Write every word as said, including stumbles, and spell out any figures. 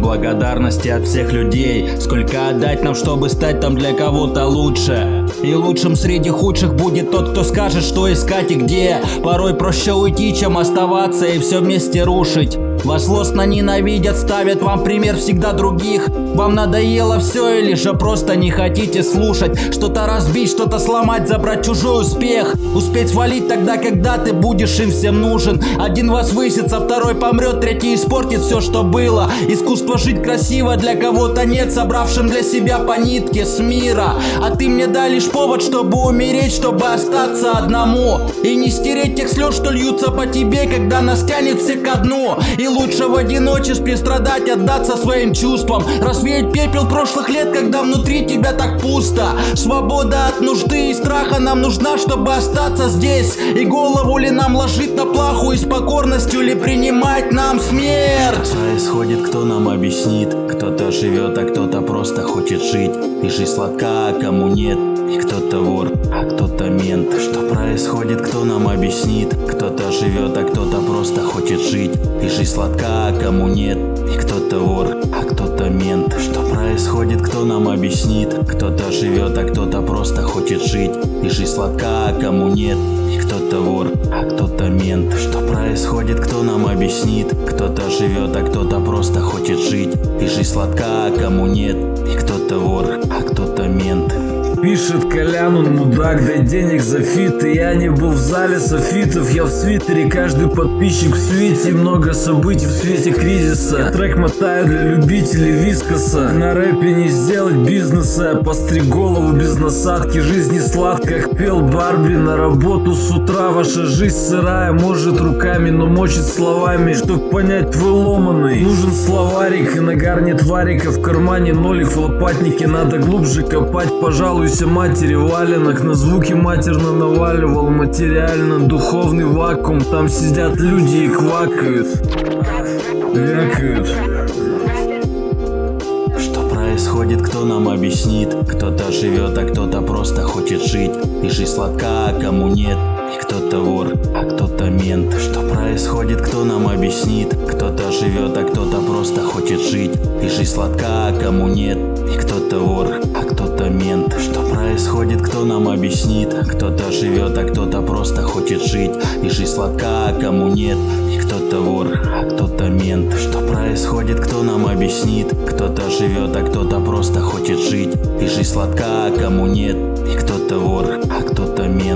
благодарности от всех людей. Сколько отдать нам, чтобы стать там для кого-то лучше. И лучшим среди худших будет тот, кто скажет, что искать и где. Порой проще уйти, чем оставаться и все вместе рушить. Вас злостно ненавидят, ставят вам пример всегда других. Вам надоело все или же просто не хотите слушать? Что-то разбить, что-то сломать, забрать чужой успех. Успеть свалить тогда, когда ты будешь им всем нужен. Один вас высится, второй помрет, третий испортит все, что было. Искусство жить красиво для кого-то нет, собравшим для себя по нитке с мира. А ты мне дай лишь повод, чтобы умереть, чтобы остаться одному. И не стереть тех слез, что льются по тебе, когда нас тянет все ко дну. И лучше в одиночестве страдать, отдаться своим чувствам, развеять пепел прошлых лет, когда внутри тебя так пусто. Свобода от нужды и страха нам нужна, чтобы остаться здесь. И голову ли нам ложить на плаху, и с покорностью ли принимать нам смерть? Что происходит, кто нам объяснит? Кто-то живет, а кто-то просто хочет жить. И жизнь сладка, а кому нет. И кто-то вор, а кто-то мент. Что происходит, кто нам объяснит? Кто-то живет, а кто-то просто хочет жить. И жизнь сладка, а кому нет. И кто-то вор, а кто-то мент. Что происходит, кто нам объяснит? Кто-то живет, а кто-то просто хочет жить. И жизнь сладка, а кому нет. И кто-то вор, а кто-то мент. Что происходит, кто нам объяснит? Кто-то живет, а кто-то просто хочет жить. И жизнь сладка, а кому нет. И кто-то вор, а кто-то мент. Пишет Колян, он мудак, дай денег за фиты. Я не был в зале софитов, я в свитере. Каждый подписчик в свете, много событий в свете кризиса. Я трек мотаю для любителей вискоса. На рэпе не сделать бизнеса, постри голову без насадки. Жизнь не сладкая, как пел Барби. На работу с утра, ваша жизнь сырая. Может руками, но мочит словами. Чтоб понять твой ломаный, нужен словарик. И нагар нет варика, в кармане нолик. В лопатнике надо глубже копать, пожалуй. Матери в валенок, на звуки матерно наваливал. Материально духовный вакуум. Там сидят люди и квакают, вякают. Что происходит, кто нам объяснит? Кто-то живет, а кто-то просто хочет жить. И жизнь сладка, а кому нет. И кто-то вор, а кто-то мент. Что происходит, кто нам объяснит? Кто-то живет, а кто-то просто хочет жить. И жизнь сладка, а кому нет. И кто-то вор, а кто-то мент. Что происходит, кто нам объяснит? Кто-то живет, а кто-то просто хочет жить. И жизнь сладка, а кому нет. И кто-то вор, а кто-то мент. Что происходит, кто нам объяснит? Кто-то живет, а кто-то просто хочет жить. И жизнь сладка, а кому нет. И кто-то вор, а кто-то мент.